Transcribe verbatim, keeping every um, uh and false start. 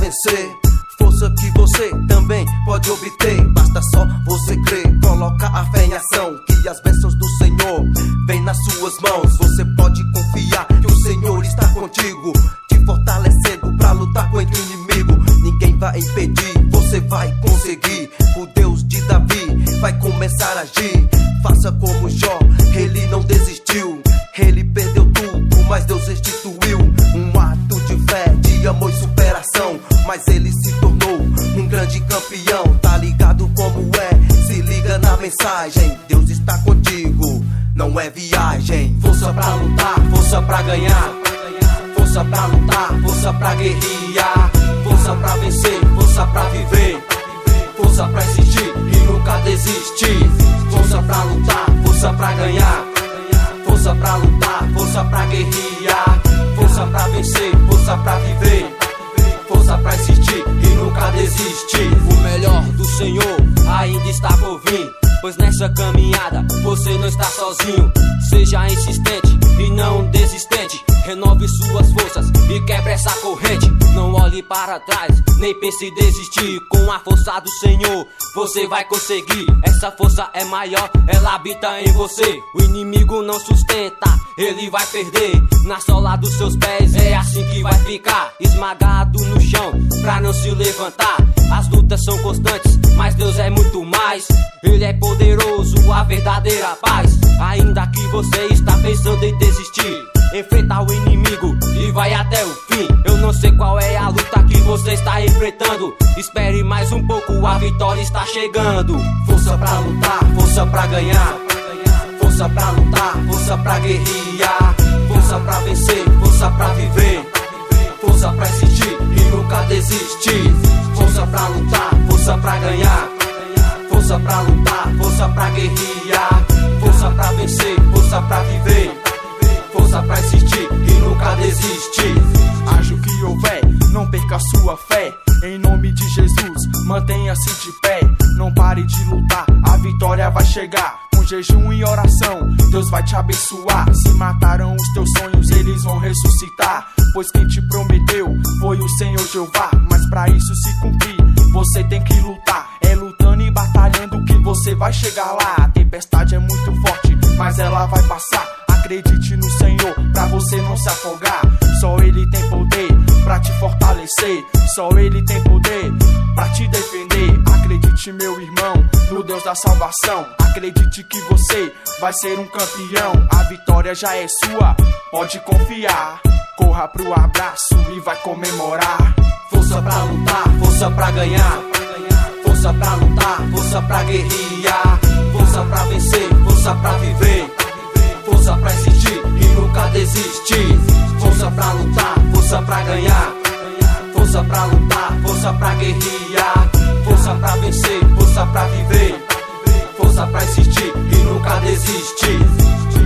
vencer. Força que você também pode obter. Basta só você crer, coloca a fé em ação, que as bênçãos do Senhor vêm nas suas mãos. Você pode confiar que o Senhor está contigo, te fortalecendo pra lutar contra o inimigo. Ninguém vai impedir, você vai conseguir. O Deus de Davi vai começar a agir. Faça como Jó, ele não desistiu. Ele perdeu tudo, mas Deus restituiu. Um ato de fé, de amor e superação, mas ele se tornou um grande campeão. Tá ligado como é? Se liga na mensagem. Deus está contigo, não é viagem. Força pra lutar, força pra ganhar. Força pra lutar, força pra guerrear. Força pra vencer, força pra viver. Força pra insistir e nunca desistir. Força pra lutar, força pra ganhar. Força pra lutar, força pra guerrear. Força pra vencer, força pra viver. Força pra insistir e nunca desistir. O melhor do Senhor ainda está por vir, pois nessa caminhada você não está sozinho. Seja insistente e não desistente. Renove suas forças e quebre essa corrente. Não olhe para trás, nem pense em desistir. Com a força do Senhor você vai conseguir. Essa força é maior, ela habita em você. O inimigo não sustenta, ele vai perder. Na sola dos seus pés é assim que vai ficar, esmagado no chão pra não se levantar. As lutas são constantes, mas Deus é muito mais. Ele é poderoso, a verdadeira paz. Ainda que você está pensando em desistir, enfrenta o inimigo e vai até o fim. Eu não sei qual é a luta que você está enfrentando. Espere mais um pouco, a vitória está chegando. Força pra lutar, força pra ganhar. Força pra lutar, força pra guerrear. Força pra vencer, força pra viver. Força pra insistir e nunca desistir. Força pra lutar, força pra ganhar. Força pra lutar, força pra guerrear. Força pra vencer, força pra viver. Força pra insistir e nunca desistir. Haja o que houver, não perca sua fé. Em nome de Jesus, mantenha-se de pé. Não pare de lutar, a vitória vai chegar. Com jejum e oração, Deus vai te abençoar. Se mataram os teus sonhos, eles vão ressuscitar. Pois quem te prometeu foi o Senhor Jeová. Mas pra isso se cumprir, você tem que lutar. É lutando e batalhando que você vai chegar lá. A tempestade é muito forte, mas ela vai passar. Acredite no Senhor, pra você não se afogar. Só Ele tem poder pra te fortalecer. Só Ele tem poder pra te defender. Acredite, meu irmão, no Deus da salvação. Acredite que você vai ser um campeão. A vitória já é sua, pode confiar. Corra pro abraço e vai comemorar. Força pra lutar, força pra ganhar. Força pra lutar, força pra guerrear. Força pra vencer, força pra viver. Força pra insistir e nunca desistir. Força pra lutar, força pra ganhar. Força pra lutar, força pra guerrear. Força pra vencer, força pra viver. Força pra insistir e nunca desistir.